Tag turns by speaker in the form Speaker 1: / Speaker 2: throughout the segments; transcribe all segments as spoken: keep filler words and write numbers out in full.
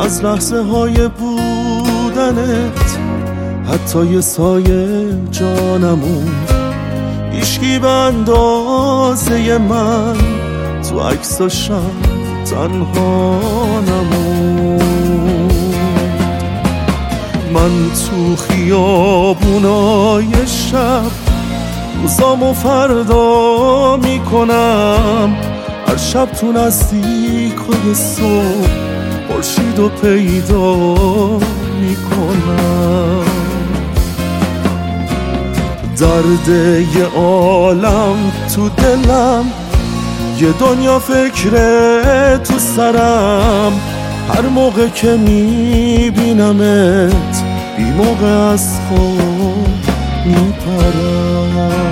Speaker 1: از لحظه های بودنت حتی یه سایه جانمون، هیچکی به اندازه من تو عکس و شب تنها نمون. من تو خیابونای شب روزامو فردا میکنم، هر شب تو نزدیکای صبح خورشیدو پیدا میکنم. درد یه عالم تو دلم، یه دنیا فکره تو سرم، هر موقع که میبینمت بی موقع از خود میپرم.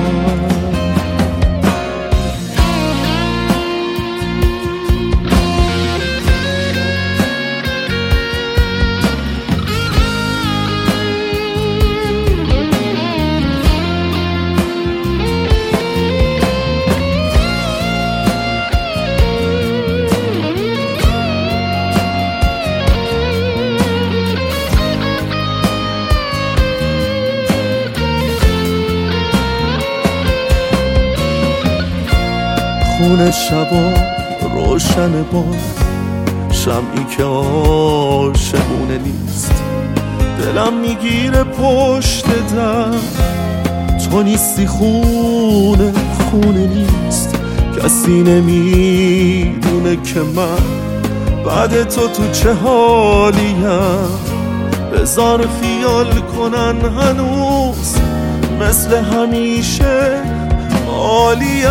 Speaker 1: خونه شبا روشن با شمعی که عاشقونه نیست، دلم میگیره پشت در، تو نیستی خونه خونه نیست. کسی نمیدونه که من بعد تو تو چه حالیم، بذار خیال کنن هنوز مثل همیشه عالیم.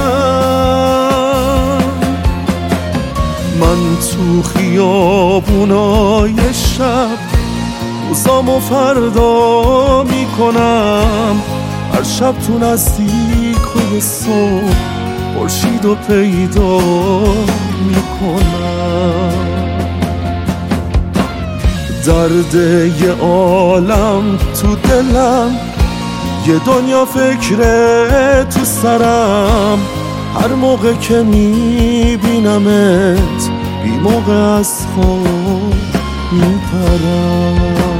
Speaker 1: من تو خیابونای شب روزامو فردا میکنم، هر شب تو نزدیکای صبح خورشیدو پیدا میکنم. درد یه عالم تو دلم، یه دنیا فکره تو سرم، هر موقع که میبینمت بی موقع از خود میپرم.